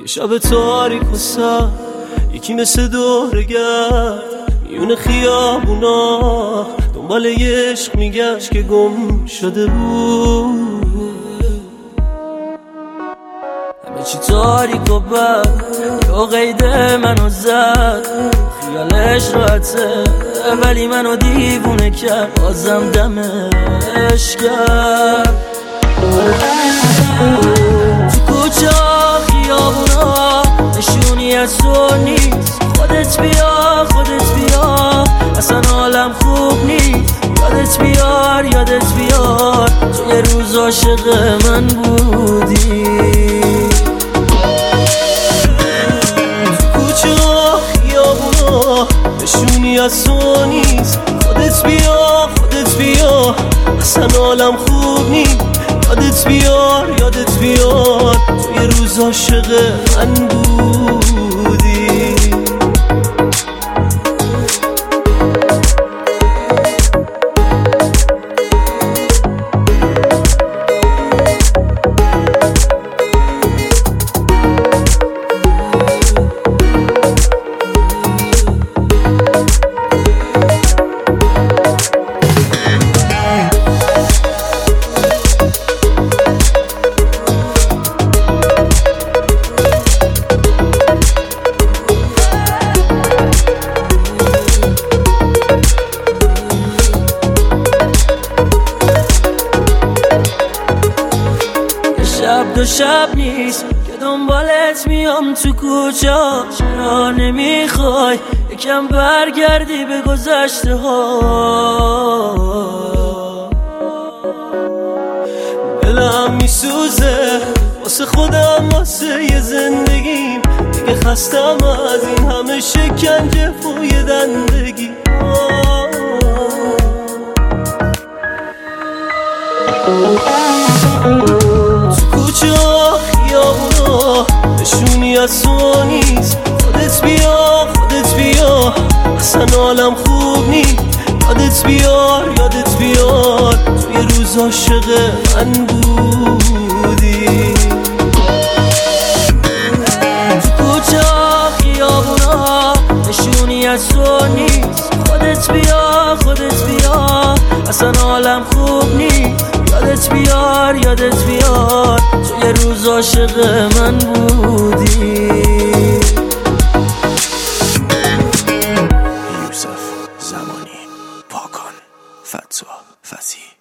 شب تاریک و سر یکی مثل دورگرد میون خیابونا دنبال یه عشق میگشت که گم شده بود. همه چی تاریک و بد یا قید منو زد، خیالش راحته ولی منو دیوونه کرد، بازم دمش کرد. تو کوچه خیابونا نشونی از تو نیست، خودت بیا خودت بیا، اصلا حالم خوب نیست. یادت بیار تو یه روز عاشق من بودی. تو کوچه خیابونا نشونی از تو نیست، خودت بیا اصلا حالم خوب نیست. یادت بیار تو یه روز عاشق من بودی. دو شب نیست که دنبالت میام تو کوچه، چرا نمیخوای یکم برگردی به گذشته ها؟ دلم میسوزه واسه خودم، واسه یه زندگیم دیگه، خستم از این همه شکنجه پوی دندگی. خیابونا نشونی از تو نیست، خودت بیا اصلا حالم خوب نیست. یادت بیار تو یه روز عاشق من بودی. تو کوچه خیابونا نشونی از تو نیست، خودت بیا اصلا حالم خوب نیست. یادت بیار تو یه روز عاشق من بودی. یوسف زمانی، پاکن، فتوح فسی.